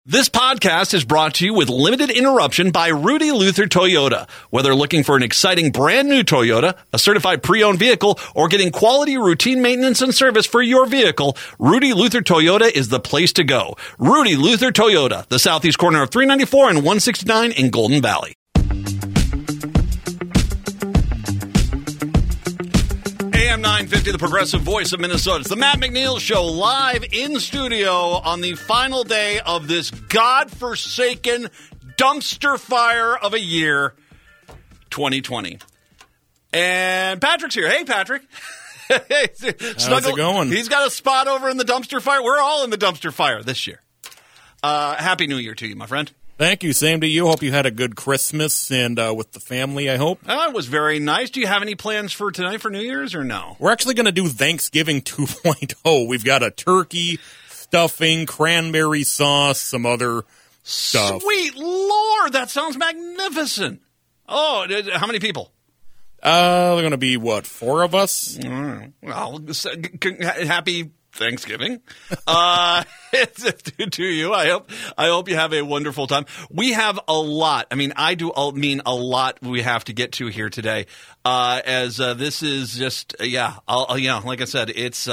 This podcast is brought to you with limited interruption by Rudy Luther Toyota. Whether looking for an exciting brand new Toyota, a certified pre-owned vehicle, or getting quality routine maintenance and service for your vehicle, Rudy Luther Toyota is the place to go. Rudy Luther Toyota, the southeast corner of 394 and 169 in Golden Valley. AM 950, the progressive voice of Minnesota. It's the Matt McNeil Show, live in studio on the final day of this godforsaken dumpster fire of a year, 2020 And Patrick's here. Hey, Patrick. Hey, how's it going? He's got a spot over in the dumpster fire. We're all in the dumpster fire this year. Happy New Year to you, my friend. Thank you. Same to you. Hope you had a good Christmas and with the family, I hope. It was very nice. Do you have any plans for tonight for New Year's or no? We're actually going to do Thanksgiving 2.0. We've got a turkey, stuffing, cranberry sauce, some other stuff. Sweet Lord, that sounds magnificent. Oh, how many people? They're going to be, 4 of us? Well, happy Thanksgiving to you. I hope you have a wonderful time. We have a lot. I mean a lot we have to get to here today. As this is just like I said, this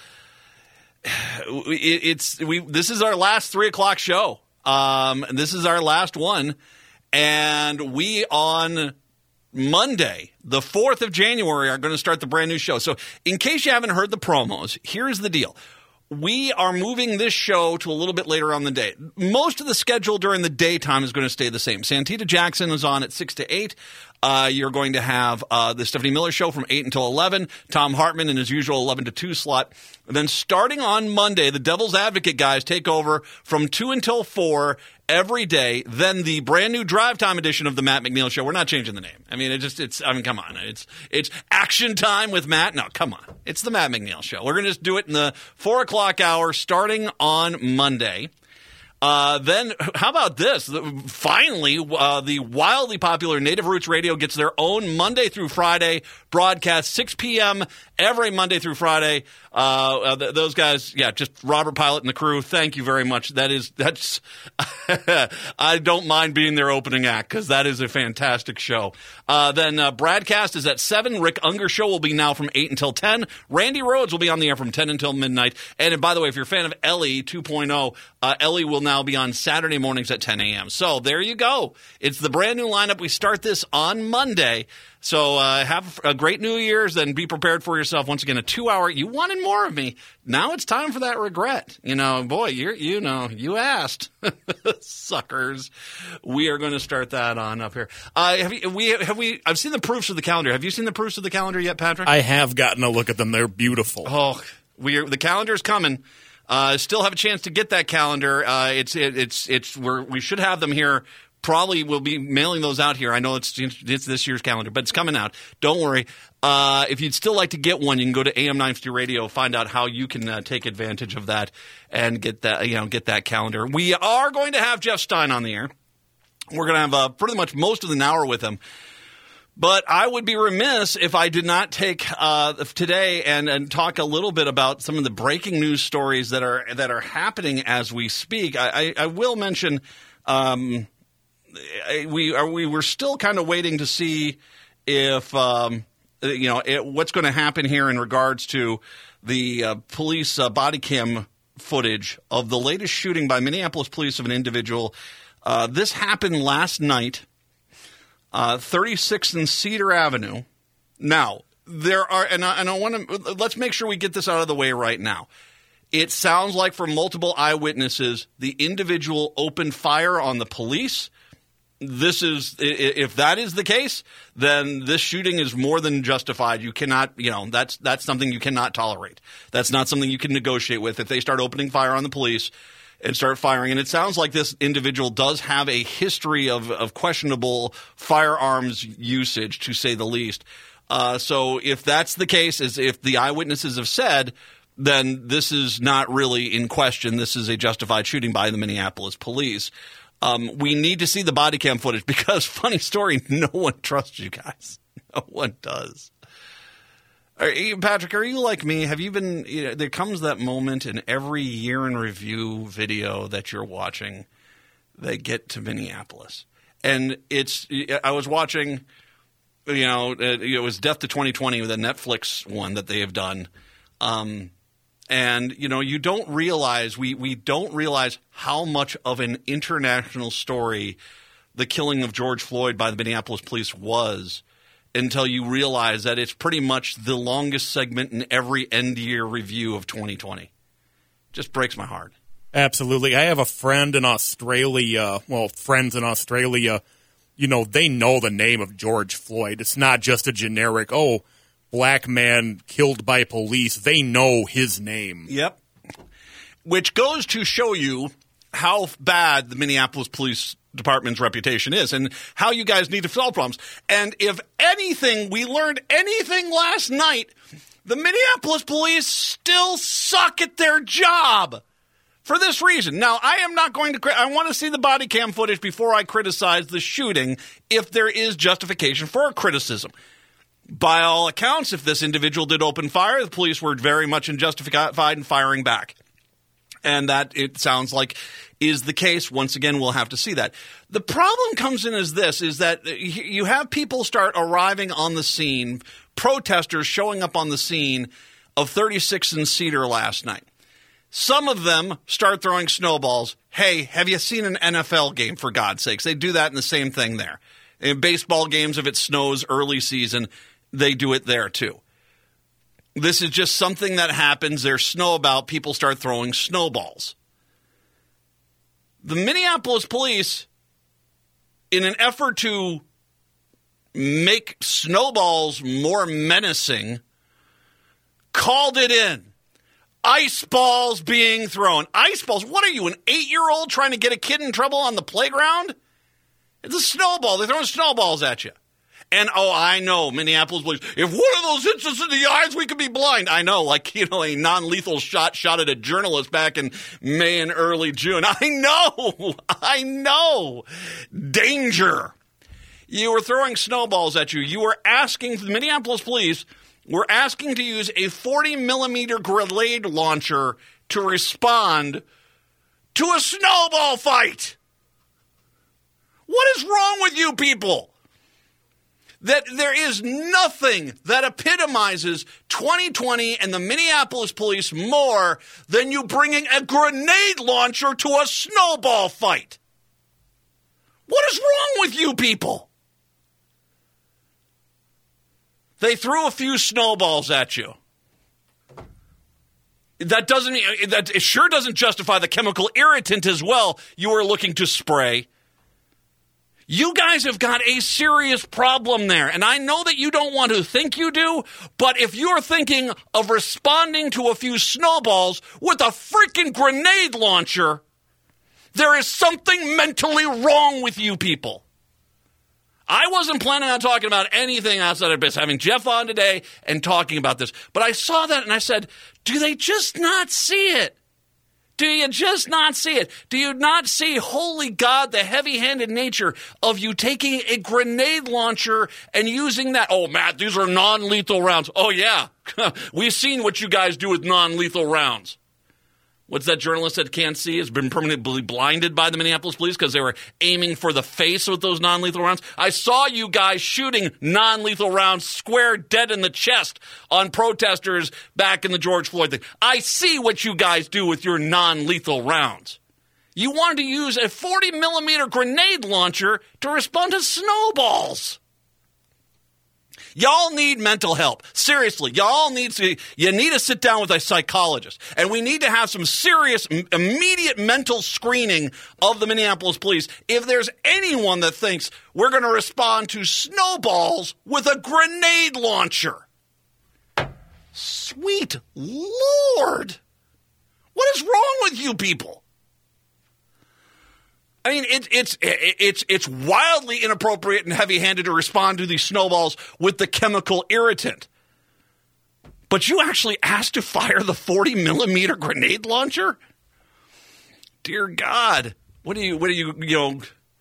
is our last 3:00 show. This is our last one, and we on Monday, the 4th of January, are going to start the brand new show. So in case you haven't heard the promos, here's the deal. We are moving this show to a little bit later on the day. Most of the schedule during the daytime is going to stay the same. Santita Jackson is on at 6 to 8. You're going to have the Stephanie Miller Show from 8 until 11. Tom Hartman in his usual 11 to 2 slot. And then starting on Monday, the Devil's Advocate guys take over from 2 until 4 every day. Then the brand new drive time edition of the Matt McNeil Show. We're not changing the name. I mean, come on. It's action time with Matt. No, come on. It's the Matt McNeil Show. We're going to just do it in the 4 o'clock hour starting on Monday. Then how about this? Finally, the wildly popular Native Roots Radio gets their own Monday through Friday broadcast, 6 p.m. every Monday through Friday. Those guys, just Robert Pilot and the crew. Thank you very much. That's I don't mind being their opening act because that is a fantastic show. Then Bradcast is at 7. Rick Unger Show will be now from 8 until 10. Randy Rhodes will be on the air from 10 until midnight. And by the way, if you're a fan of Ellie 2.0, Ellie will now be on Saturday mornings at 10 a.m. So there you go. It's the brand new lineup. We start this on Monday. So have a great New Year's and be prepared for yourself. Once again, a 2-hour. You wanted more of me. Now it's time for that regret. Boy, you asked. Suckers. We are going to start that on up here. I've seen the proofs of the calendar. Have you seen the proofs of the calendar yet, Patrick? I have gotten a look at them. They're beautiful. Oh, the calendar's coming. Still have a chance to get that calendar. We should have them here. Probably will be mailing those out here. I know it's this year's calendar, but it's coming out. Don't worry. If you'd still like to get one, you can go to AM 950 Radio, find out how you can take advantage of that and get that calendar. We are going to have Jeff Stein on the air. We're going to have pretty much most of an hour with him. But I would be remiss if I did not take today and talk a little bit about some of the breaking news stories that are happening as we speak. I will mention we were still kind of waiting to see if what's going to happen here in regards to the police body cam footage of the latest shooting by Minneapolis police of an individual. This happened last night. 36th and Cedar Avenue. Now, there are, and I want to, let's make sure we get this out of the way right now. It sounds like from multiple eyewitnesses, the individual opened fire on the police. If that is the case, then this shooting is more than justified. You cannot, that's something you cannot tolerate. That's not something you can negotiate with. If they start opening fire on the police and start firing. And it sounds like this individual does have a history of questionable firearms usage, to say the least. So if that's the case, as if the eyewitnesses have said, then this is not really in question. This is a justified shooting by the Minneapolis police. We need to see the body cam footage because, funny story, no one trusts you guys. No one does. Patrick, are you like me? Have you been there comes that moment in every year in review video that you're watching they get to Minneapolis. And I was watching, it was Death to 2020, the Netflix one that they have done. And, you don't realize, we don't realize how much of an international story the killing of George Floyd by the Minneapolis police was until you realize that it's pretty much the longest segment in every end-year review of 2020. Just breaks my heart. Absolutely. I have a friend in Australia, friends in Australia, they know the name of George Floyd. It's not just a generic, black man killed by police. They know his name. Yep. Which goes to show you how bad the Minneapolis Police Department's reputation is and how you guys need to solve problems. And if anything, we learned anything last night, the Minneapolis police still suck at their job. For this reason. Now, I am not going to – I want to see the body cam footage before I criticize the shooting if there is justification for a criticism. By all accounts, if this individual did open fire, the police were very much justified in firing back. And that, it sounds like, is the case. Once again, we'll have to see that. The problem comes in is that you have people start arriving on the scene, protesters showing up on the scene of 36th and Cedar last night. Some of them start throwing snowballs. Hey, have you seen an NFL game, for God's sakes? They do that in the same thing there. In baseball games, if it snows early season, they do it there too. This is just something that happens. There's snow about. People start throwing snowballs. The Minneapolis police, in an effort to make snowballs more menacing, called it in. Ice balls being thrown. Ice balls? What are you, an 8-year-old trying to get a kid in trouble on the playground? It's a snowball. They're throwing snowballs at you. And, I know, Minneapolis police, if one of those hits us in the eyes, we could be blind. I know, a non-lethal shot at a journalist back in May and early June. I know. Danger. You were throwing snowballs at you. You were asking the Minneapolis police, we're asking to use a 40-millimeter grenade launcher to respond to a snowball fight. What is wrong with you people? That there is nothing that epitomizes 2020 and the Minneapolis police more than you bringing a grenade launcher to a snowball fight. What is wrong with you people? They threw a few snowballs at you. That sure doesn't justify the chemical irritant as well you were looking to spray. You guys have got a serious problem there, and I know that you don't want to think you do, but if you're thinking of responding to a few snowballs with a freaking grenade launcher, there is something mentally wrong with you people. I wasn't planning on talking about anything outside of this, having Jeff on today and talking about this. But I saw that and I said, do they just not see it? Do you just not see it? Do you not see, holy God, the heavy-handed nature of you taking a grenade launcher and using that? Oh, Matt, these are non-lethal rounds. Oh, yeah. We've seen what you guys do with non-lethal rounds. What's that journalist that can't see has been permanently blinded by the Minneapolis police because they were aiming for the face with those non-lethal rounds? I saw you guys shooting non-lethal rounds square dead in the chest on protesters back in the George Floyd thing. I see what you guys do with your non-lethal rounds. You wanted to use a 40-millimeter grenade launcher to respond to snowballs. Y'all need mental help. Seriously, you need to sit down with a psychologist. And we need to have some serious, immediate mental screening of the Minneapolis police if there's anyone that thinks we're going to respond to snowballs with a grenade launcher. Sweet Lord. What is wrong with you people? I mean, it's wildly inappropriate and heavy-handed to respond to these snowballs with the chemical irritant. But you actually asked to fire the 40-millimeter grenade launcher? Dear God. What do you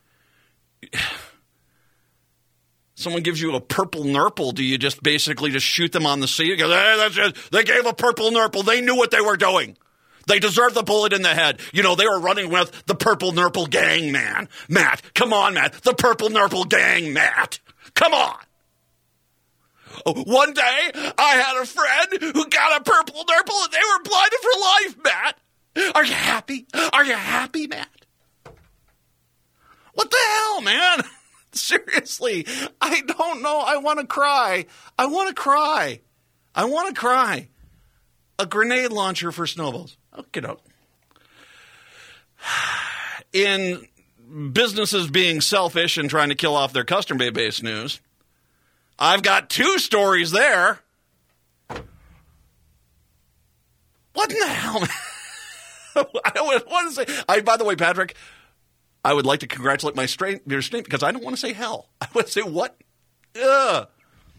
someone gives you a purple nurple, do you just basically just shoot them on the sea? You go, hey, that's it. They gave a purple nurple. They knew what they were doing. They deserve the bullet in the head. You know, they were running with the Purple Nurple Gang, man. Matt, come on, Matt. The Purple Nurple Gang, Matt. Come on. One day, I had a friend who got a purple nurple and they were blinded for life, Matt. Are you happy? Are you happy, Matt? What the hell, man? Seriously, I don't know. I want to cry. I want to cry. I want to cry. A grenade launcher for snowballs. Okay, doke. In businesses being selfish and trying to kill off their customer base news, I've got two stories there. What in the hell, man? I don't want to say. By the way, Patrick, I would like to congratulate my your strength because I don't want to say hell. I want to say what? Ugh.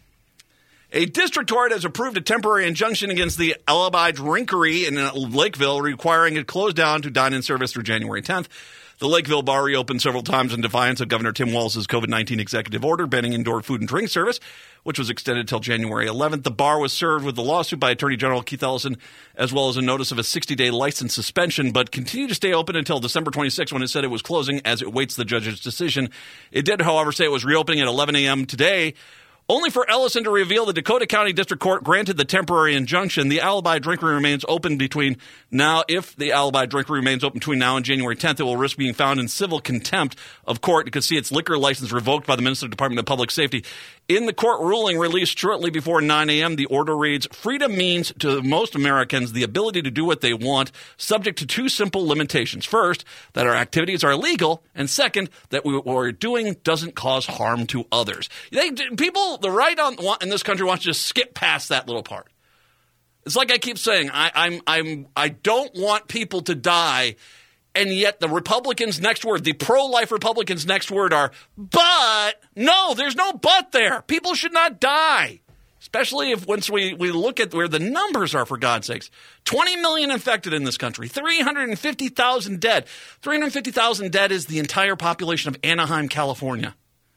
A district court has approved a temporary injunction against the Alibi Drinkery in Lakeville, requiring it close down to dine-in service through January 10th. The Lakeville bar reopened several times in defiance of Governor Tim Walz's COVID-19 executive order banning indoor food and drink service, which was extended until January 11th. The bar was served with a lawsuit by Attorney General Keith Ellison, as well as a notice of a 60-day license suspension, but continued to stay open until December 26th when it said it was closing as it waits the judge's decision. It did, however, say it was reopening at 11 a.m. today, only for Ellison to reveal the Dakota County District Court granted the temporary injunction. The Alibi Drinkery remains open between now. If the Alibi Drinkery remains open between now and January 10th, it will risk being found in civil contempt of court. You could see its liquor license revoked by the Minnesota Department of Public Safety. In the court ruling released shortly before 9 a.m., the order reads, freedom means to most Americans the ability to do what they want, subject to two simple limitations. First, that our activities are legal, and second, that what we're doing doesn't cause harm to others. People, the right in this country wants to just skip past that little part. It's like I keep saying, I don't want people to die, and yet the Republicans' next word, the pro-life Republicans' next word are, but. No, there's no but there. People should not die, especially if once we look at where the numbers are, for God's sakes. 20 million infected in this country, 350,000 dead. 350,000 dead is the entire population of Anaheim, California.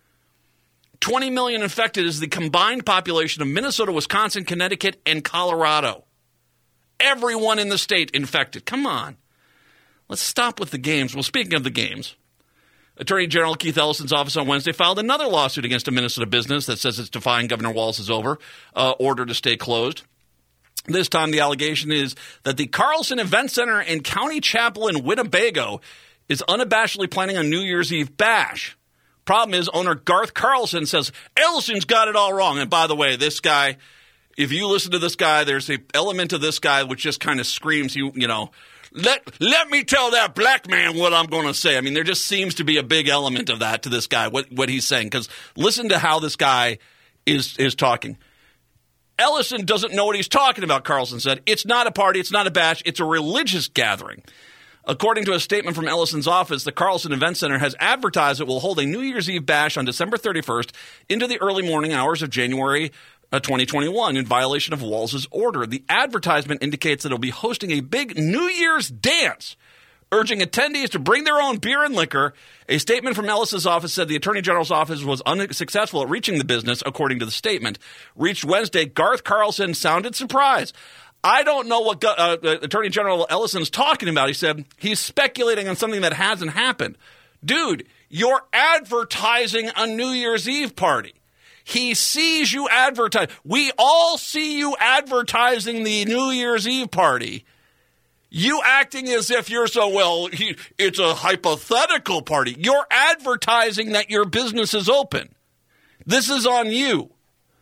20 million infected is the combined population of Minnesota, Wisconsin, Connecticut, and Colorado. Everyone in the state infected. Come on. Let's stop with the games. Well, speaking of the games, Attorney General Keith Ellison's office on Wednesday filed another lawsuit against a Minnesota business that says it's defying Governor Walz's order to stay closed. This time, the allegation is that the Carlson Event Center and County Chapel in Winnebago is unabashedly planning a New Year's Eve bash. Problem is, owner Garth Carlson says Ellison's got it all wrong. And by the way, this guy, if you listen to this guy, there's an element of this guy which just kind of screams, you know, let me tell that black man what I'm going to say. I mean, there just seems to be a big element of that to this guy, what he's saying. Because listen to how this guy is talking. Ellison doesn't know what he's talking about, Carlson said. It's not a party. It's not a bash. It's a religious gathering. According to a statement from Ellison's office, the Carlson Event Center has advertised it will hold a New Year's Eve bash on December 31st into the early morning hours of January 2021 in violation of Walz's order. The advertisement indicates that it will be hosting a big New Year's dance, urging attendees to bring their own beer and liquor. A statement from Ellison's office said the Attorney General's office was unsuccessful at reaching the business, according to the statement. Reached Wednesday, Garth Carlson sounded surprised. I don't know what Attorney General Ellison's talking about. He said he's speculating on something that hasn't happened. Dude, you're advertising a New Year's Eve party. He sees you advertise. We all see you advertising the New Year's Eve party. You acting as if you're it's a hypothetical party. You're advertising that your business is open. This is on you.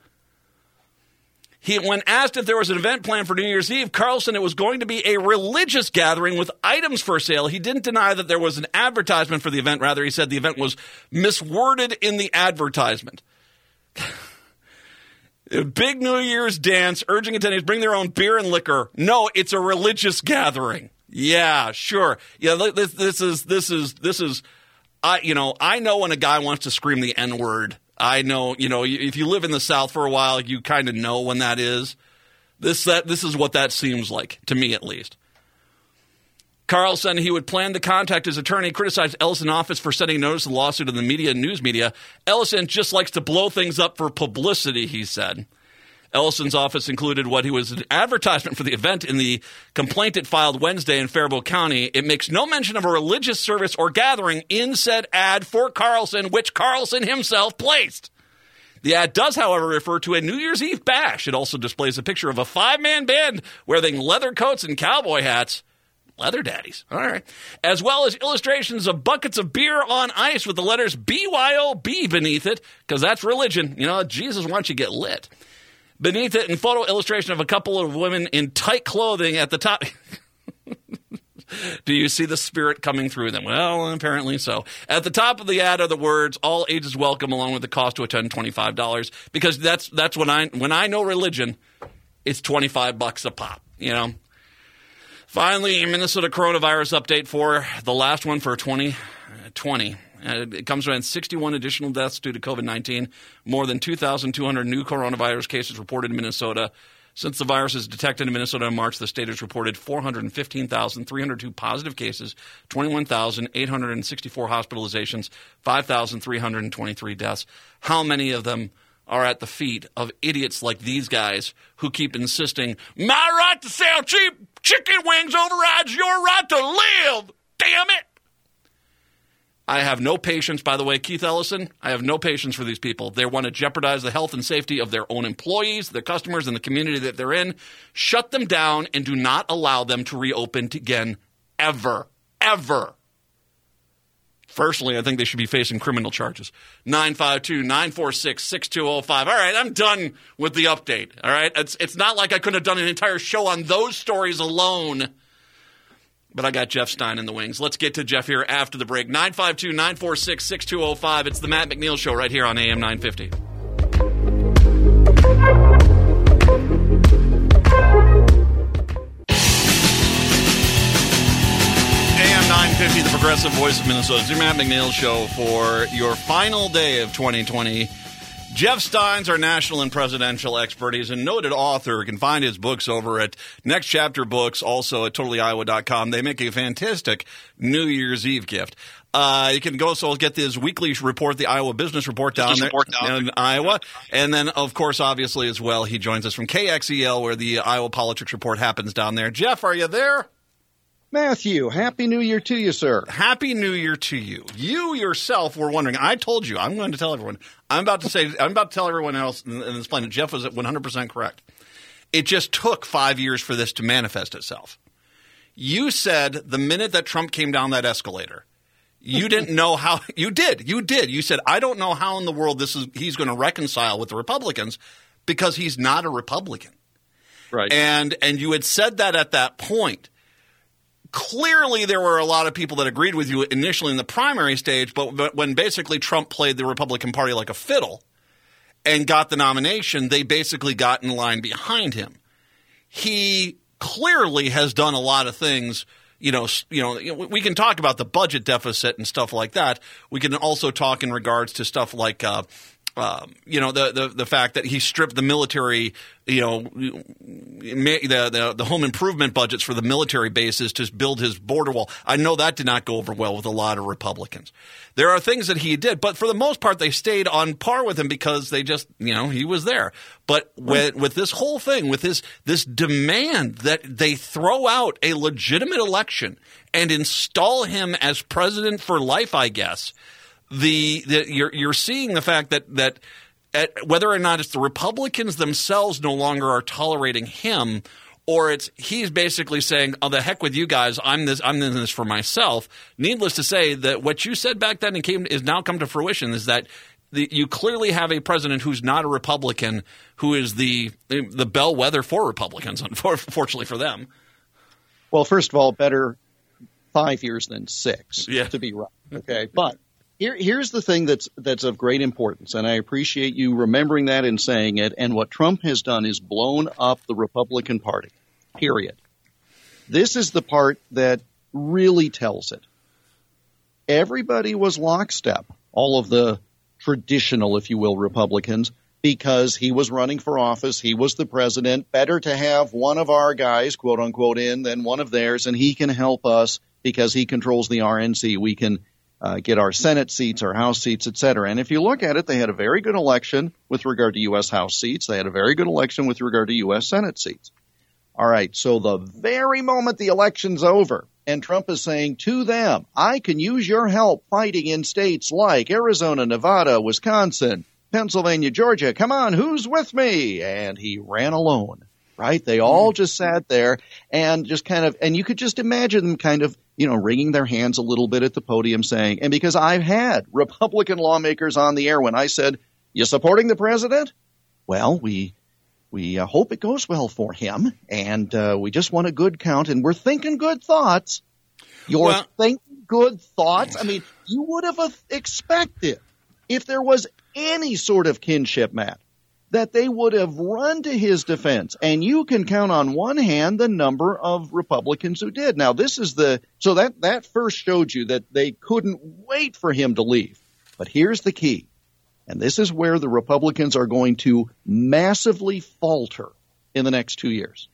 When asked if there was an event planned for New Year's Eve, Carlson, it was going to be a religious gathering with items for sale. He didn't deny that there was an advertisement for the event. Rather, he said the event was misworded in the advertisement. A big New Year's dance, urging attendees bring their own beer and liquor. No, it's a religious gathering. Yeah, sure. Yeah, this is. I know when a guy wants to scream the N-word. I know, if you live in the South for a while, you kind of know when that is. This is what that seems like, to me at least. Carlson, he would plan to contact his attorney, criticized Ellison office for sending notice of the lawsuit in the media and news media. Ellison just likes to blow things up for publicity, he said. Ellison's office included what he was an advertisement for the event in the complaint it filed Wednesday in Faribault County. It makes no mention of a religious service or gathering in said ad for Carlson, which Carlson himself placed. The ad does, however, refer to a New Year's Eve bash. It also displays a picture of a 5-man band wearing leather coats and cowboy hats. Leather daddies. All right. As well as illustrations of buckets of beer on ice with the letters BYOB beneath it, because that's religion. You know, Jesus wants you to get lit. Beneath it, and photo illustration of a couple of women in tight clothing at the top. Do you see the spirit coming through them? Well, apparently so. At the top of the ad are the words, all ages welcome, along with the cost to attend, $25. Because that's when I know religion, it's $25 a pop, you know. Finally, Minnesota coronavirus update for the last one for 2020. It comes around 61 additional deaths due to COVID-19, more than 2,200 new coronavirus cases reported in Minnesota. Since the virus is detected in Minnesota in March, the state has reported 415,302 positive cases, 21,864 hospitalizations, 5,323 deaths. How many of them are at the feet of idiots like these guys who keep insisting, my right to sell cheap chicken wings overrides your right to live, damn it! I have no patience, by the way, Keith Ellison, I have no patience for these people. They want to jeopardize the health and safety of their own employees, their customers, and the community that they're in. Shut them down and do not allow them to reopen again ever, ever. Personally, I think they should be facing criminal charges. 952-946-6205. All right, I'm done with the update. All right, it's not like I couldn't have done an entire show on those stories alone. But I got Jeff Stein in the wings. Let's get to Jeff here after the break. 952-946-6205. It's the Matt McNeil Show right here on AM 950. AM 950, the progressive voice of Minnesota. It's the Matt McNeil Show for your final day of 2020. Jeff Stein's our national and presidential expert. He's a noted author. You can find his books over at Next Chapter Books, also at TotallyIowa.com. They make a fantastic New Year's Eve gift. You can go so get this weekly report, the Iowa Business Report down there in Iowa. And then, of course, obviously as well, he joins us from KXEL where the Iowa Politics Report happens down there. Jeff, are you there? Matthew, Happy New Year to you, sir. Happy New Year to you. You yourself were wondering. I told you. I'm going to tell everyone. I'm about to tell everyone else in this planet. Jeff was 100% correct. It just took 5 years for this to manifest itself. You said the minute that Trump came down that escalator, you didn't know how. You did. You said, I don't know how in the world he's going to reconcile with the Republicans because he's not a Republican. Right. And you had said that at that point. Clearly, there were a lot of people that agreed with you initially in the primary stage, but when basically Trump played the Republican Party like a fiddle and got the nomination, they basically got in line behind him. He clearly has done a lot of things. We can talk about the budget deficit and stuff like that. We can also talk in regards to stuff like the fact that he stripped the military, the home improvement budgets for the military bases to build his border wall. I know that did not go over well with a lot of Republicans. There are things that he did, but for the most part, they stayed on par with him because they just, he was there. But with this whole thing, with this demand that they throw out a legitimate election and install him as president for life, I guess. You're seeing the fact that whether or not it's the Republicans themselves no longer are tolerating him, or he's basically saying, "Oh, the heck with you guys! I'm in this for myself." Needless to say, that what you said back then is now come to fruition is that you clearly have a president who's not a Republican, who is the bellwether for Republicans. Unfortunately for them. Well, first of all, better 5 years than 6 to be right. Okay, but. Here's the thing that's of great importance, and I appreciate you remembering that and saying it. And what Trump has done is blown up the Republican Party, period. This is the part that really tells it. Everybody was lockstep, all of the traditional, if you will, Republicans, because he was running for office. He was the president. Better to have one of our guys, quote unquote, in than one of theirs, and he can help us because he controls the RNC. We can get our Senate seats, our House seats, et cetera. And if you look at it, they had a very good election with regard to U.S. House seats. They had a very good election with regard to U.S. Senate seats. All right, so the very moment the election's over, and Trump is saying to them, I can use your help fighting in states like Arizona, Nevada, Wisconsin, Pennsylvania, Georgia. Come on, who's with me? And he ran alone, right? They all just sat there and just kind of, and you could just imagine them kind of, wringing their hands a little bit at the podium saying, and because I've had Republican lawmakers on the air when I said, you supporting the president? Well, we hope it goes well for him, and we just want a good count, and we're thinking good thoughts. You're thinking good thoughts? I mean, you would have expected, if there was any sort of kinship, Matt, that they would have run to his defense. And you can count on one hand the number of Republicans who did. Now, so that first showed you that they couldn't wait for him to leave. But here's the key. And this is where the Republicans are going to massively falter in the next 2 years.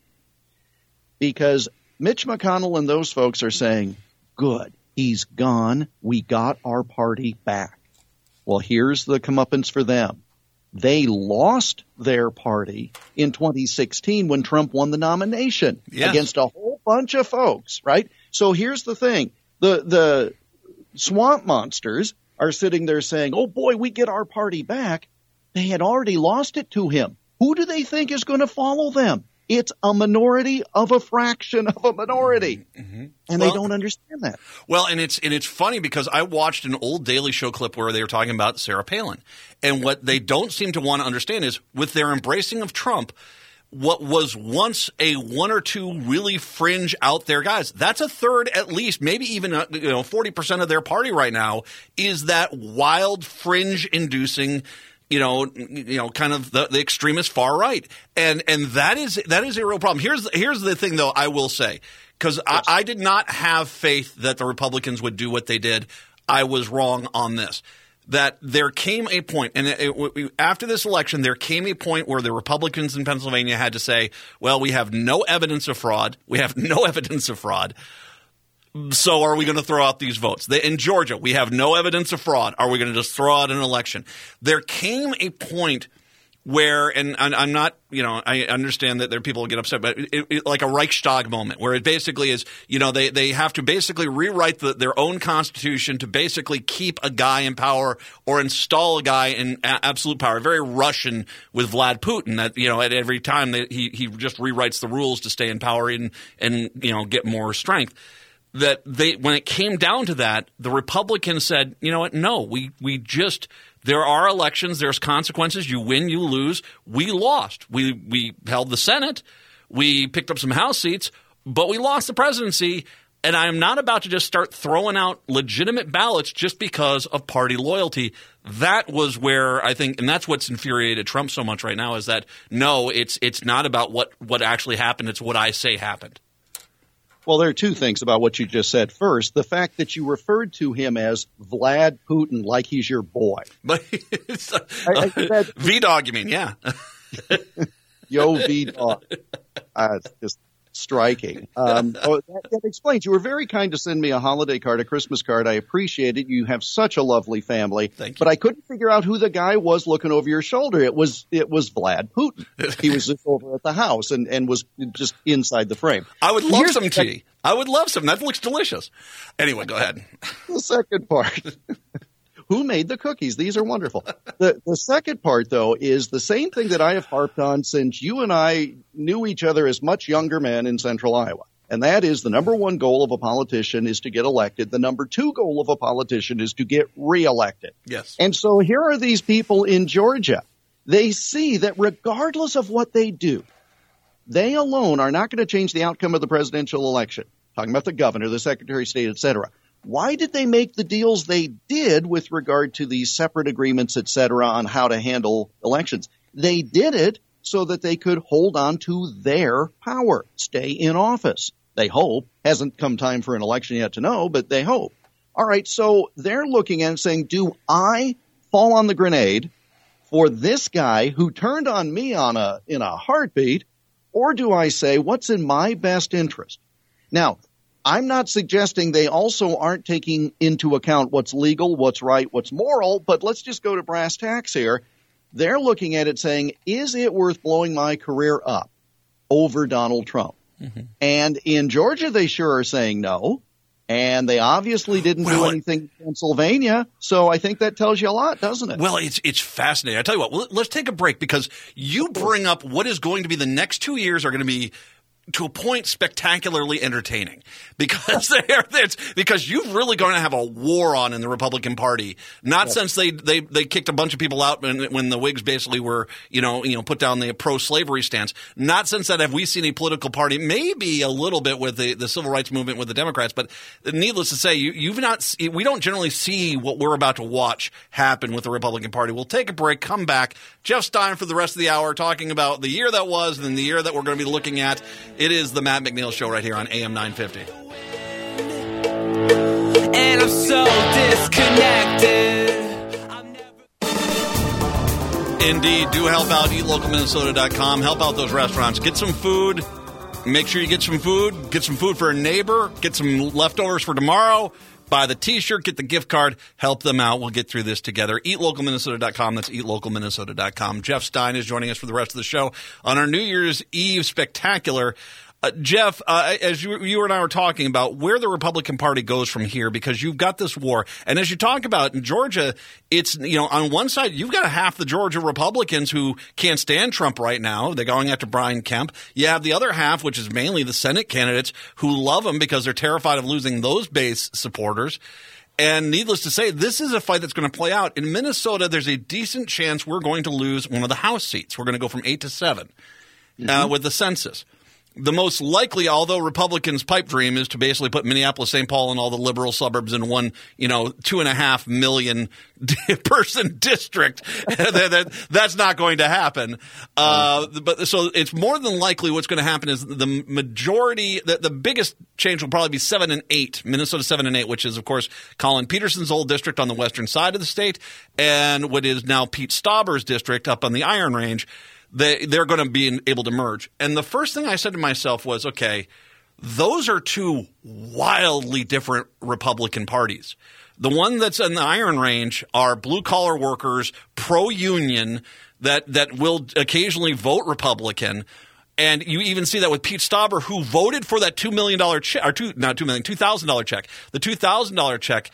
Because Mitch McConnell and those folks are saying, good, he's gone. We got our party back. Well, here's the comeuppance for them. They lost their party in 2016 when Trump won the nomination against a whole bunch of folks, right? So here's the thing. The swamp monsters are sitting there saying, oh, boy, we get our party back. They had already lost it to him. Who do they think is going to follow them? It's a minority of a fraction of a minority. Mm-hmm. And they don't understand that. Well, and it's funny because I watched an old Daily Show clip where they were talking about Sarah Palin. And what they don't seem to want to understand is with their embracing of Trump, what was once a one or two really fringe out there guys, that's a third at least, maybe even 40% of their party right now is that wild fringe inducing kind of the extremist far right, and that is a real problem. Here's the thing though, I will say, because I did not have faith that the Republicans would do what they did. I was wrong on this. That there came a point, and after this election, there came a point where the Republicans in Pennsylvania had to say, well, we have no evidence of fraud. We have no evidence of fraud. So are we going to throw out these votes? In Georgia, we have no evidence of fraud. Are we going to just throw out an election? There came a point where, and I'm not, I understand that there are people who get upset, but like a Reichstag moment where it basically is, they have to basically rewrite their own constitution to basically keep a guy in power or install a guy in absolute power. Very Russian with Vlad Putin that, at every time he just rewrites the rules to stay in power and get more strength. That when it came down to that, the Republicans said, you know what? No, we there are elections. There's consequences. You win, you lose. We lost. We held the Senate. We picked up some House seats, but we lost the presidency. And I am not about to just start throwing out legitimate ballots just because of party loyalty. That was where I think, and that's what's infuriated Trump so much right now, is that no, it's not about what actually happened. It's what I say happened. Well, there are two things about what you just said. First, the fact that you referred to him as Vlad Putin like he's your boy. But V-Dog, you mean, yeah. Yo, V-Dog. It's just striking. That explains. You were very kind to send me a holiday card, a Christmas card. I appreciate it. You have such a lovely family. Thank you. But I couldn't figure out who the guy was looking over your shoulder. It was Vlad Putin. He was just over at the house and was just inside the frame. I would love some tea. I would love some. That looks delicious. Anyway, go ahead. The second part. Who made the cookies? These are wonderful. The second part, though, is the same thing that I have harped on since you and I knew each other as much younger men in central Iowa. And that is the number one goal of a politician is to get elected. The number two goal of a politician is to get reelected. Yes. And so here are these people in Georgia. They see that regardless of what they do, they alone are not going to change the outcome of the presidential election. Talking about the governor, the secretary of state, et cetera. Why did they make the deals they did with regard to these separate agreements, et cetera, on how to handle elections? They did it so that they could hold on to their power, stay in office. They hope. Hasn't come time for an election yet to know, but they hope. All right, so they're looking at it saying, do I fall on the grenade for this guy who turned on me in a heartbeat, or do I say, what's in my best interest? Now, I'm not suggesting they also aren't taking into account what's legal, what's right, what's moral, but let's just go to brass tacks here. They're looking at it saying, is it worth blowing my career up over Donald Trump? Mm-hmm. And in Georgia, they sure are saying no. And they obviously didn't do anything in Pennsylvania. So I think that tells you a lot, doesn't it? Well, it's fascinating. I tell you what, let's take a break because you bring up what is going to be the next 2 years are going to be to a point spectacularly entertaining because because you're really going to have a war on in the Republican Party. Not since they kicked a bunch of people out when the Whigs basically were put down the pro-slavery stance. Not since that have we seen a political party, maybe a little bit with the civil rights movement with the Democrats, but needless to say, we don't generally see what we're about to watch happen with the Republican Party. We'll take a break, come back. Jeff Stein for the rest of the hour talking about the year that was and the year that we're going to be looking at. It is the Matt McNeil Show right here on AM 950. And I'm so disconnected. Indeed, do help out. EatLocalMinnesota.com. Help out those restaurants. Get some food. Make sure you get some food. Get some food for a neighbor. Get some leftovers for tomorrow. Buy the T-shirt, get the gift card, help them out. We'll get through this together. EatLocalMinnesota.com. That's EatLocalMinnesota.com. Jeff Stein is joining us for the rest of the show on our New Year's Eve spectacular. Jeff, as you and I were talking about where the Republican Party goes from here, because you've got this war, and as you talk about in Georgia, it's on one side you've got half the Georgia Republicans who can't stand Trump right now. They're going after Brian Kemp. You have the other half, which is mainly the Senate candidates who love him because they're terrified of losing those base supporters. And needless to say, this is a fight that's going to play out. In Minnesota, there's a decent chance we're going to lose one of the House seats. We're going to go from 8 to 7 with the census. The most likely, although Republicans' pipe dream is to basically put Minneapolis, St. Paul, and all the liberal suburbs in one, 2.5 million person district, that's not going to happen. But so it's more than likely what's going to happen is the majority, the biggest change will probably be 7 and 8, Minnesota 7 and 8, which is, of course, Colin Peterson's old district on the western side of the state, and what is now Pete Stauber's district up on the Iron Range. They're going to be able to merge. And the first thing I said to myself was, okay, those are two wildly different Republican parties. The one that's in the Iron Range are blue-collar workers, pro-union, that will occasionally vote Republican. And you even see that with Pete Stauber, who voted for that $2 million check, or $2,000 check. The $2,000 check,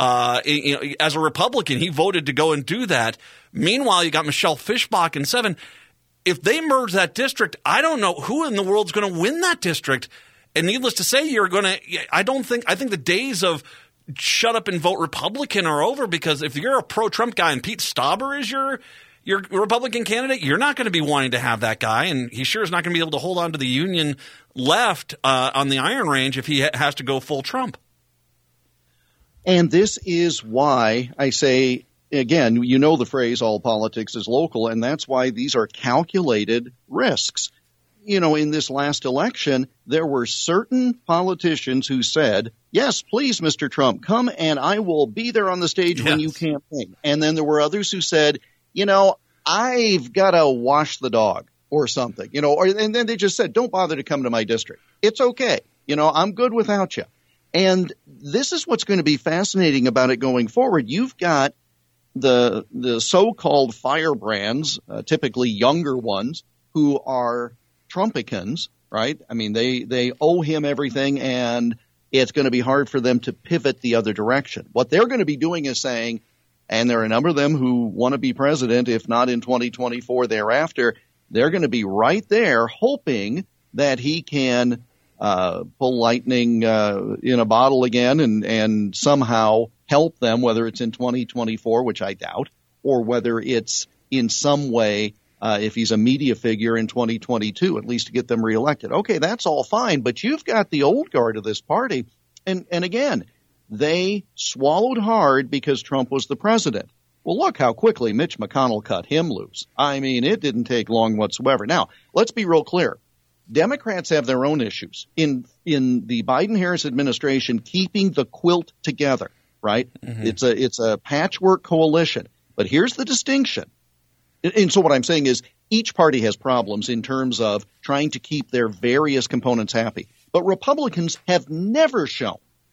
as a Republican, he voted to go and do that. Meanwhile, you got Michelle Fischbach in 7. If they merge that district, I don't know who in the world's going to win that district. And needless to say, I think the days of shut up and vote Republican are over, because if you're a pro-Trump guy and Pete Stauber is your Republican candidate, you're not going to be wanting to have that guy. And he sure is not going to be able to hold on to the union left on the Iron Range if he has to go full Trump. And this is why I say, again, the phrase, all politics is local, and that's why these are calculated risks. In this last election, there were certain politicians who said, yes, please, Mr. Trump, come and I will be there on the stage when you campaign. And then there were others who said, I've got to wash the dog or something, and then they just said, don't bother to come to my district. It's okay. I'm good without you. And this is what's going to be fascinating about it going forward. You've got the so-called firebrands, typically younger ones, who are Trumpicans, right? I mean, they owe him everything, and it's going to be hard for them to pivot the other direction. What they're going to be doing is saying, and there are a number of them who want to be president, if not in 2024 thereafter, they're going to be right there hoping that he can pull lightning in a bottle again and somehow help them, whether it's in 2024, which I doubt, or whether it's in some way, if he's a media figure in 2022, at least to get them reelected. Okay, that's all fine, but you've got the old guard of this party. And again, they swallowed hard because Trump was the president. Well, look how quickly Mitch McConnell cut him loose. I mean, it didn't take long whatsoever. Now, let's be real clear. Democrats have their own issues in the Biden-Harris administration, keeping the quilt together. Right? Mm-hmm. It's a patchwork coalition. But here's the distinction. And so what I'm saying is each party has problems in terms of trying to keep their various components happy. But Republicans have never shown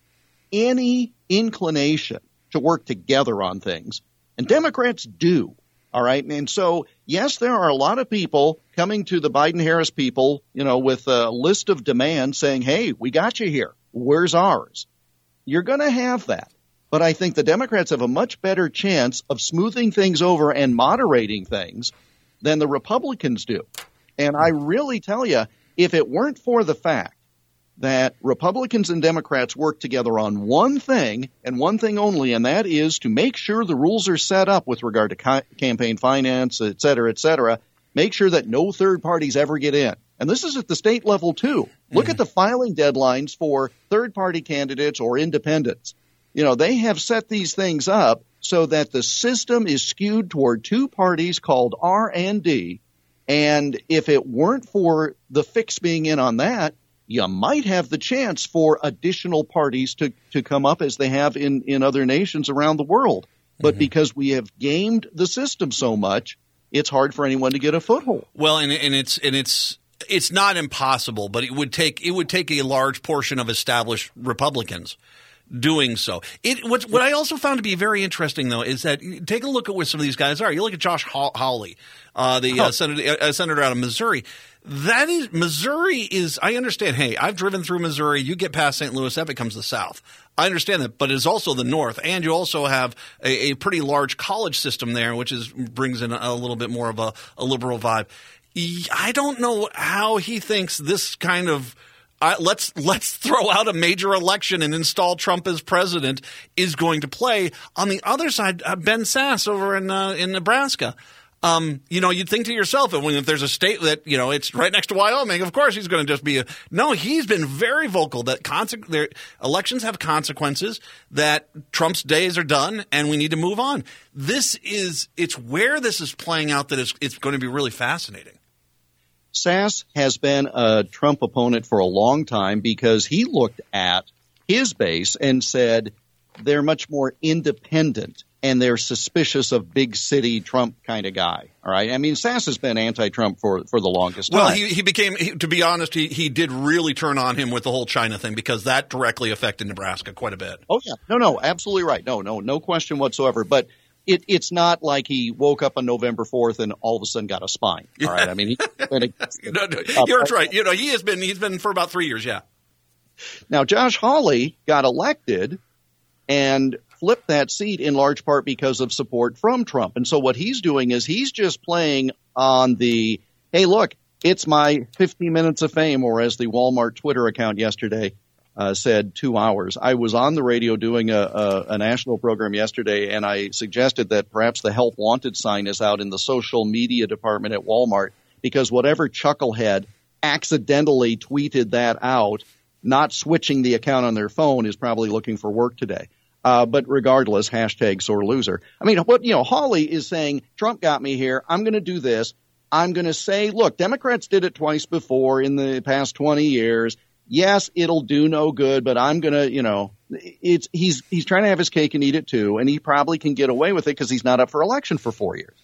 any inclination to work together on things, and Democrats do. All right. And so, yes, there are a lot of people coming to the Biden-Harris people, with a list of demands saying, hey, we got you here. Where's ours? You're going to have that. But I think the Democrats have a much better chance of smoothing things over and moderating things than the Republicans do. And I really tell you, if it weren't for the fact that Republicans and Democrats work together on one thing and one thing only, and that is to make sure the rules are set up with regard to campaign finance, et cetera, make sure that no third parties ever get in. And this is at the state level, too. Look at the filing deadlines for third-party candidates or independents. They have set these things up so that the system is skewed toward two parties called R and D. And if it weren't for the fix being in on that, you might have the chance for additional parties to come up as they have in other nations around the world. But because we have gamed the system so much, it's hard for anyone to get a foothold. Well, and it's not impossible, but it would take a large portion of established Republicans doing so. What I also found to be very interesting, though, is that take a look at what some of these guys are. You look at Josh Hawley, senator out of Missouri. Missouri is, I understand, hey, I've driven through Missouri. You get past St. Louis, that becomes the South. I understand that, but it's also the North, and you also have a pretty large college system there, which brings in a little bit more of a liberal vibe. I don't know how he thinks this kind of let's throw out a major election and install Trump as president is going to play. On the other side, Ben Sasse over in Nebraska. You'd think to yourself, if there's a state that, it's right next to Wyoming, of course he's going to just be no, he's been very vocal that their elections have consequences, that Trump's days are done, and we need to move on. It's where this is playing out that it's going to be really fascinating. Sasse has been a Trump opponent for a long time because he looked at his base and said they're much more independent and they're suspicious of big city Trump kind of guy. All right. I mean, Sasse has been anti-Trump for the longest time. Well, he became, to be honest, he did really turn on him with the whole China thing because that directly affected Nebraska quite a bit. Oh, yeah. No, absolutely right. No question whatsoever. But it's not like he woke up on November 4th and all of a sudden got a spine. All right. I mean, you're right. He's been for about 3 years. Yeah. Now, Josh Hawley got elected and flipped that seat in large part because of support from Trump. And so what he's doing is he's just playing on the, hey, look, it's my 15 minutes of fame, or as the Walmart Twitter account yesterday said, 2 hours. I was on the radio doing a national program yesterday, and I suggested that perhaps the Help Wanted sign is out in the social media department at Walmart, because whatever chucklehead accidentally tweeted that out, not switching the account on their phone, is probably looking for work today. But regardless, hashtag sore loser. I mean, Hawley is saying, Trump got me here. I'm going to do this. I'm going to say, look, Democrats did it twice before in the past 20 years. Yes, it'll do no good, but I'm going to, he's trying to have his cake and eat it too. And he probably can get away with it because he's not up for election for 4 years.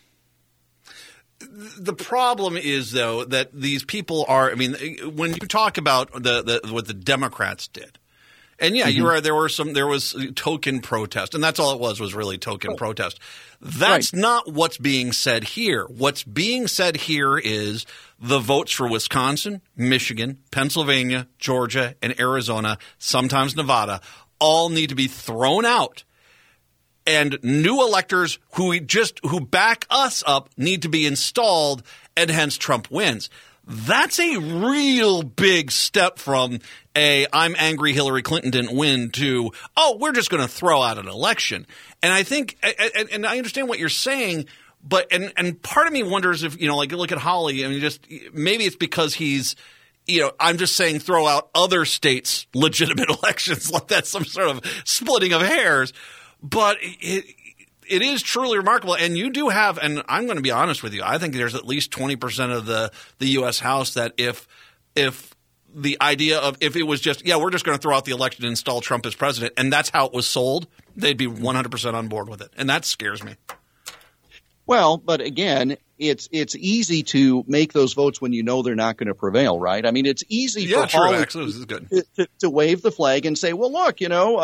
The problem is, though, that these people are, I mean, when you talk about what the Democrats did, and yeah, you're right, there was token protest, and that's all it was really token protest. That's not what's being said here. What's being said here is the votes for Wisconsin, Michigan, Pennsylvania, Georgia, and Arizona, sometimes Nevada, all need to be thrown out. And new electors who back us up need to be installed, and hence Trump wins. That's a real big step from I'm angry Hillary Clinton didn't win to, we're just going to throw out an election. And I think, and I understand what you're saying, but, and part of me wonders if, like you look at Hawley, I mean, maybe it's because he's, I'm just saying throw out other states' legitimate elections, like that's some sort of splitting of hairs. But it is truly remarkable. And you do have, and I'm going to be honest with you, I think there's at least 20% of the U.S. House that if the idea of if it was just, we're just going to throw out the election and install Trump as president, and that's how it was sold, they'd be 100% on board with it. And that scares me. Well, but again, it's easy to make those votes when you know they're not going to prevail, right? I mean, it's easy for Hawley actually, this is good. To wave the flag and say, well, look,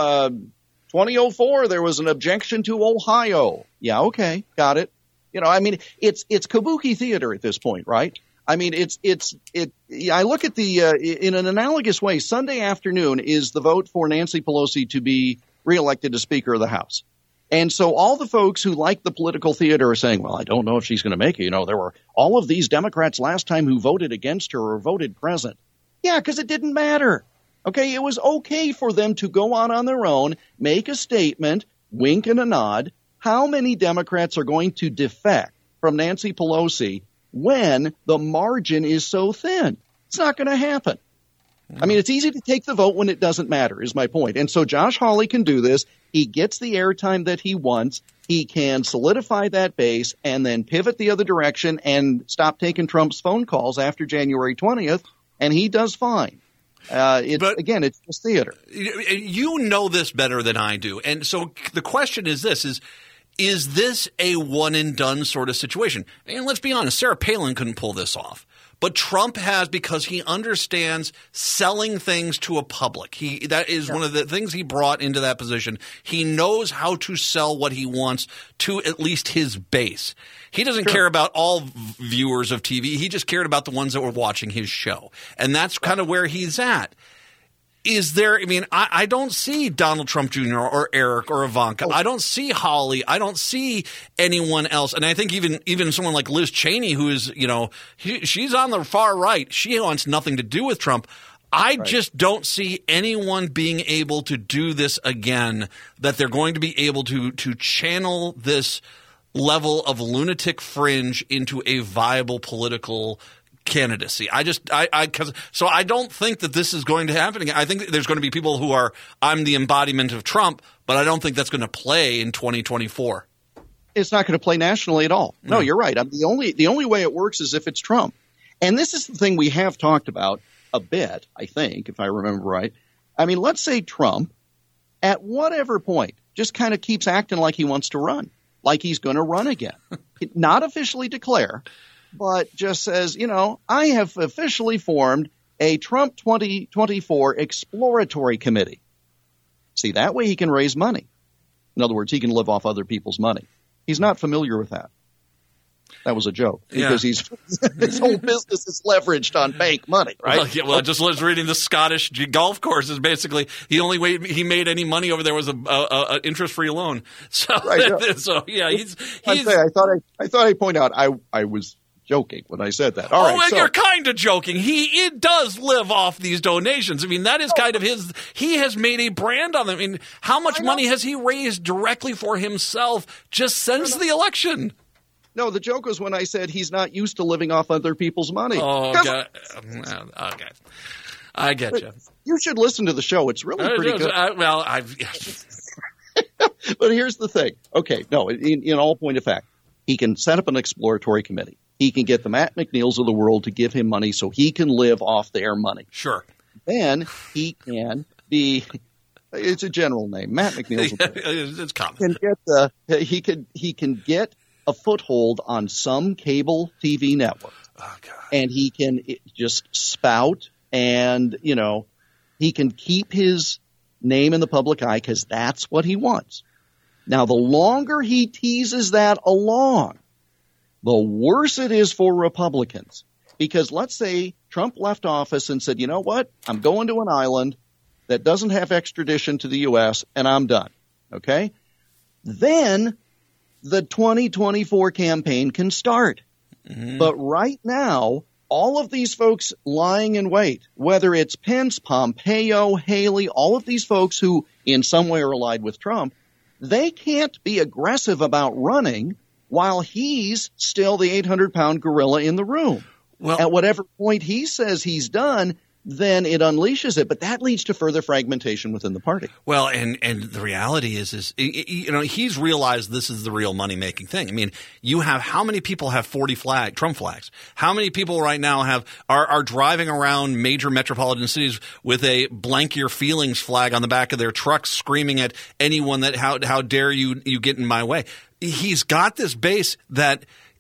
2004, there was an objection to Ohio. Yeah, okay, got it. I mean, it's kabuki theater at this point, right? I mean, I look at in an analogous way, Sunday afternoon is the vote for Nancy Pelosi to be reelected as Speaker of the House. And so all the folks who like the political theater are saying, well, I don't know if she's going to make it. There were all of these Democrats last time who voted against her or voted present. Yeah, because it didn't matter. Okay, it was okay for them to go on their own, make a statement, wink and a nod. How many Democrats are going to defect from Nancy Pelosi when the margin is so thin? It's not going to happen. I mean, it's easy to take the vote when it doesn't matter, is my point. And so Josh Hawley can do this. He gets the airtime that he wants. He can solidify that base and then pivot the other direction and stop taking Trump's phone calls after January 20th, and he does fine. Again, it's just theater. You know this better than I do. And so the question is this, is this a one-and-done sort of situation? And let's be honest, Sarah Palin couldn't pull this off. But Trump has, because he understands selling things to a public. That is one of the things he brought into that position. He knows how to sell what he wants to at least his base. He doesn't care about all viewers of TV. He just cared about the ones that were watching his show. And that's kind of where he's at. I don't see Donald Trump Jr. or Eric or Ivanka. I don't see Holly. I don't see anyone else. And I think even someone like Liz Cheney, who is, she's on the far right. She wants nothing to do with Trump. I just don't see anyone being able to do this again, that they're going to be able to channel this level of lunatic fringe into a viable political candidacy. So I don't think that this is going to happen again. I think that there's going to be people who are, I'm the embodiment of Trump, but I don't think that's going to play in 2024. It's not going to play nationally at all. No, you're right. The only way it works is if it's Trump. And this is the thing we have talked about a bit, I think, if I remember right. I mean, let's say Trump, at whatever point, just kind of keeps acting like he wants to run, like he's going to run again. Not officially declare, but just says, I have officially formed a Trump 2024 exploratory committee. See, that way he can raise money. In other words, he can live off other people's money. He's not familiar with that. That was a joke because his whole business is leveraged on bank money, right? Well, just was reading the Scottish golf courses. Basically, the only way he made any money over there was a interest-free loan. So, he's. I thought I'd point out I was joking when I said that. All right, you're kind of joking. It does live off these donations. I mean, that is kind of his. He has made a brand on them. I mean, how much money has he raised directly for himself just since the election? No, the joke was when I said he's not used to living off other people's money. Oh, okay. Okay. I get you. You should listen to the show. It's really pretty good. But here's the thing. Okay, no, in all point of fact, he can set up an exploratory committee. He can get the Matt McNeils of the world to give him money so he can live off their money. Sure. Then he can be – it's a general name, Matt McNeils. It's common. He can get a foothold on some cable TV network. Oh, God. And he can just spout and, he can keep his name in the public eye because that's what he wants. Now, the longer he teases that along, the worse it is for Republicans. Because let's say Trump left office and said, you know what, I'm going to an island that doesn't have extradition to the U.S. and I'm done. Okay? Then the 2024 campaign can start. Mm-hmm. But right now, all of these folks lying in wait, whether it's Pence, Pompeo, Haley, all of these folks who in some way are allied with Trump, they can't be aggressive about running while he's still the 800-pound gorilla in the room. Well, at whatever point he says he's done, then it unleashes it. But that leads to further fragmentation within the party. Well, and the reality is he's realized this is the real money-making thing. I mean, you have how many people have 40 Trump flags? How many people right now are driving around major metropolitan cities with a blank your feelings flag on the back of their trucks, screaming at anyone that how dare you get in my way? He's got this base that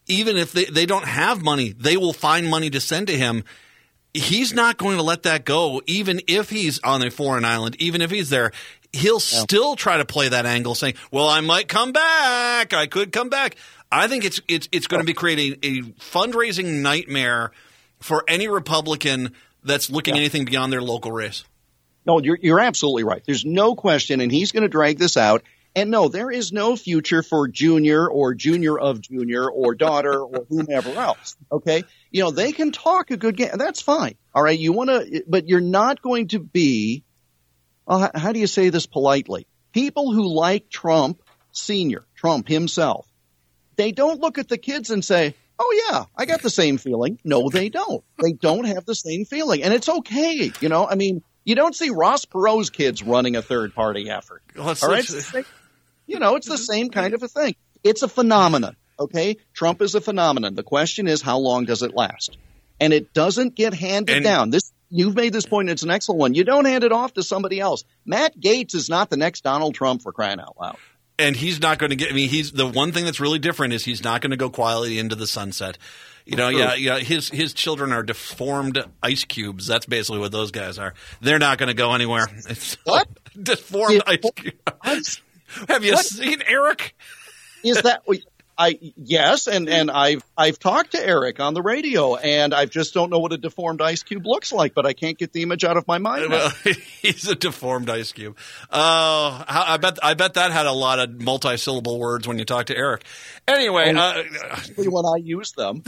even if they don't have money, they will find money to send to him. He's not going to let that go, even if he's on a foreign island, even if he's there. He'll still try to play that angle, saying, well, I might come back. I could come back. I think it's going to be creating a fundraising nightmare for any Republican that's looking anything beyond their local race. No, you're absolutely right. There's no question, and he's going to drag this out. And no, there is no future for junior or junior of junior or daughter or whomever else. Okay, they can talk a good game. That's fine. All right, but you're not going to be. How do you say this politely? People who like Trump Sr., Trump himself, they don't look at the kids and say, oh, yeah, I got the same feeling. No, they don't. They don't have the same feeling. And it's okay. I mean, you don't see Ross Perot's kids running a third-party effort. All right? It's the same kind of a thing. It's a phenomenon, okay? Trump is a phenomenon. The question is, how long does it last? And it doesn't get handed down. You've made this point, and it's an excellent one. You don't hand it off to somebody else. Matt Gaetz is not the next Donald Trump, for crying out loud. And he's not going to get – he's the one thing that's really different is he's not going to go quietly into the sunset. His children are deformed ice cubes. That's basically what those guys are. They're not going to go anywhere. What? Deformed ice cubes. Have you seen Eric? Is that – yes, and I've talked to Eric on the radio, and I just don't know what a deformed ice cube looks like, but I can't get the image out of my mind. Well, he's a deformed ice cube. Oh, I bet that had a lot of multi-syllable words when you talk to Eric. Anyway, when I use them,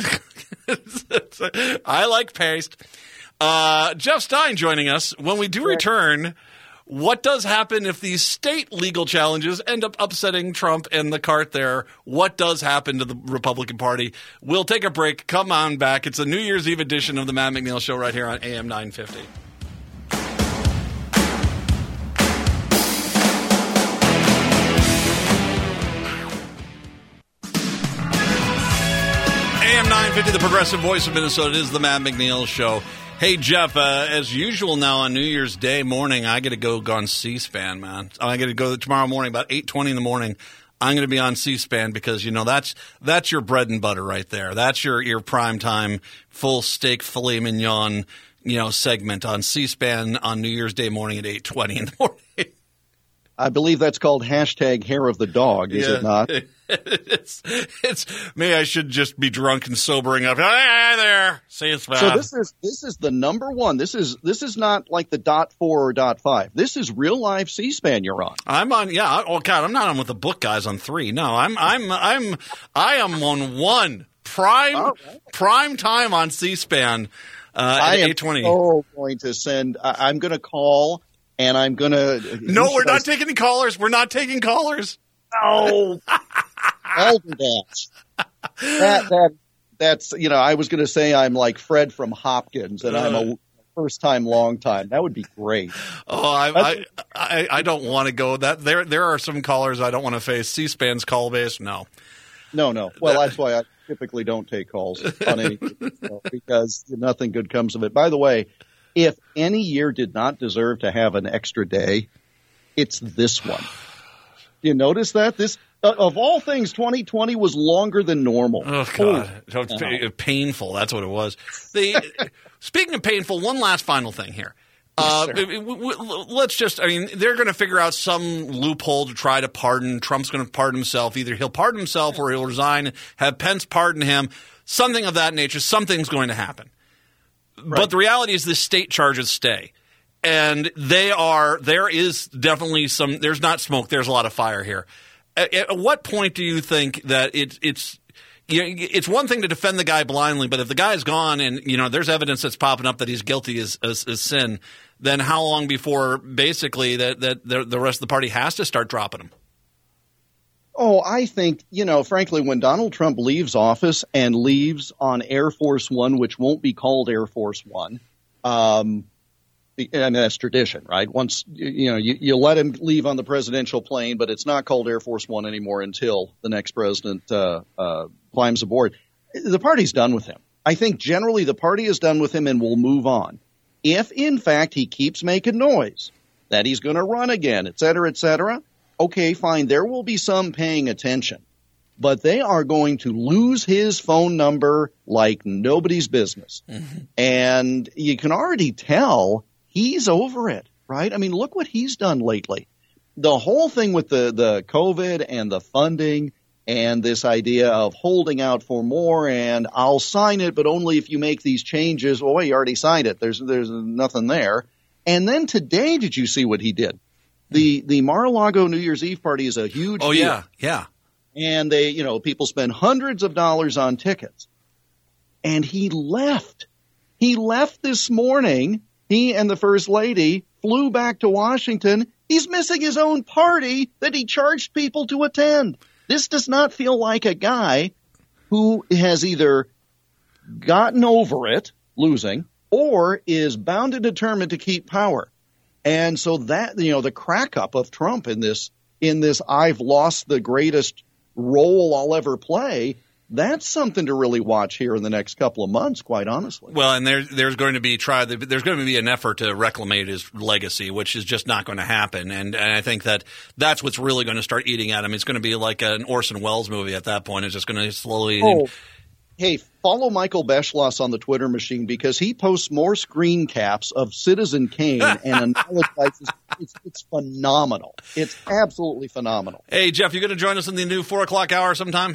I like paste. Jeff Stein joining us. When we do return. What does happen if these state legal challenges end up upsetting Trump and the cart there? What does happen to the Republican Party? We'll take a break. Come on back. It's a New Year's Eve edition of the Matt McNeil Show right here on AM 950. AM 950, the progressive voice of Minnesota. It is the Matt McNeil Show. Hey, Jeff, as usual now on New Year's Day morning, I got to go on C-SPAN, man. I got to go tomorrow morning, about 8:20 in the morning. I'm going to be on C-SPAN because, that's your bread and butter right there. That's your prime time, full steak filet mignon, segment on C-SPAN on New Year's Day morning at 8:20 in the morning. I believe that's called hashtag hair of the dog, is it not? It's maybe I should just be drunk and sobering up. Hi there. C-SPAN. So this is the number one. This is not like the .4 or .5. This is real live C-SPAN you're on. I'm on. Yeah. Oh God, I'm not on with the book guys on 3. No, I am on 1 prime time on C-SPAN at 8:20. So going to send. I'm going to call. And I'm going to – No, we're not taking callers. We're not taking callers. No. I'll do that. That's – I was going to say I'm like Fred from Hopkins, and I'm a first time, long time. That would be great. Oh, I don't want to go that. There are some callers I don't want to face. C-SPAN's call base, no. No. Well, that's why I typically don't take calls on anything because nothing good comes of it. By the way, if any year did not deserve to have an extra day, it's this one. You notice that? This of all things, 2020 was longer than normal. Oh, God. Painful. That's what it was. Speaking of painful, one last final thing here. Let's just, they're going to figure out some loophole to try to pardon. Trump's going to pardon himself. Either he'll pardon himself or he'll resign, have Pence pardon him, something of that nature. Something's going to happen. Right. But the reality is the state charges stay. And there is definitely there's not smoke, there's a lot of fire here. At what point do you think that it's one thing to defend the guy blindly, but if the guy's gone and, there's evidence that's popping up that he's guilty as sin, then how long before basically that the rest of the party has to start dropping him? Oh, I think, frankly, when Donald Trump leaves office and leaves on Air Force One, which won't be called Air Force One, and that's tradition, right? Once, you let him leave on the presidential plane, but it's not called Air Force One anymore until the next president climbs aboard. The party's done with him. I think generally the party is done with him and will move on. If, in fact, he keeps making noise that he's going to run again, et cetera, okay, fine, there will be some paying attention. but they are going to lose his phone number like nobody's business. Mm-hmm. And you can already tell he's over it, right? I mean, look what he's done lately. The whole thing with the COVID and the funding and this idea of holding out for more and I'll sign it, but only if you make these changes. Well, you already signed it. There's nothing there. And then today, did you see what he did? The Mar-a-Lago New Year's Eve party is a huge deal. Yeah. And people spend hundreds of dollars on tickets. And he left. He left this morning. He and the First Lady flew back to Washington. He's missing his own party that he charged people to attend. This does not feel like a guy who has either gotten over it, losing, or is bound and determined to keep power. And so that, the crack up of Trump in this I've lost the greatest role I'll ever play, that's something to really watch here in the next couple of months, quite honestly. Well, and there's going to be an effort to reclaim his legacy, which is just not going to happen. And I think that's what's really going to start eating at him. It's going to be like an Orson Welles movie at that point. It's just going to slowly. Hey, follow Michael Beschloss on the Twitter machine because he posts more screen caps of Citizen Kane and analyzes. It's phenomenal. It's absolutely phenomenal. Hey, Jeff, you going to join us in the new 4 o'clock hour sometime?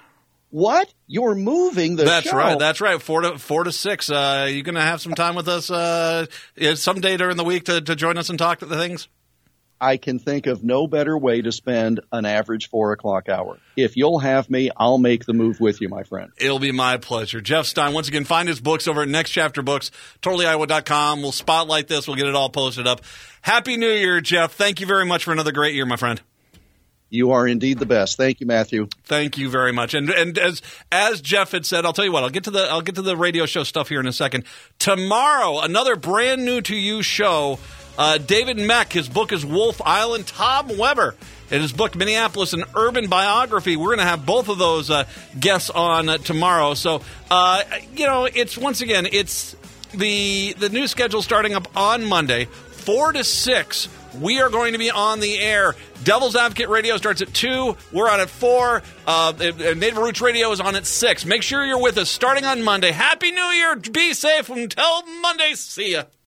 What? You're moving the show. That's right. 4 to 6. You going to have some time with us some day during the week to join us and talk to the things? I can think of no better way to spend an average 4 o'clock hour. If you'll have me, I'll make the move with you, my friend. It'll be my pleasure. Jeff Stein, once again, find his books over at Next Chapter Books, TotallyIowa.com. We'll spotlight this. We'll get it all posted up. Happy New Year, Jeff. Thank you very much for another great year, my friend. You are indeed the best. Thank you, Matthew. Thank you very much. And as Jeff had said, I'll tell you what, I'll get to the radio show stuff here in a second. Tomorrow, another brand new to you show. David Meck, his book is Wolf Island. Tom Weber, in his book Minneapolis, an Urban Biography. We're going to have both of those guests on tomorrow. So, it's once again, it's the new schedule starting up on Monday, 4 to 6. We are going to be on the air. Devil's Advocate Radio starts at 2. We're on at 4. Native Roots Radio is on at 6. Make sure you're with us starting on Monday. Happy New Year. Be safe until Monday. See ya.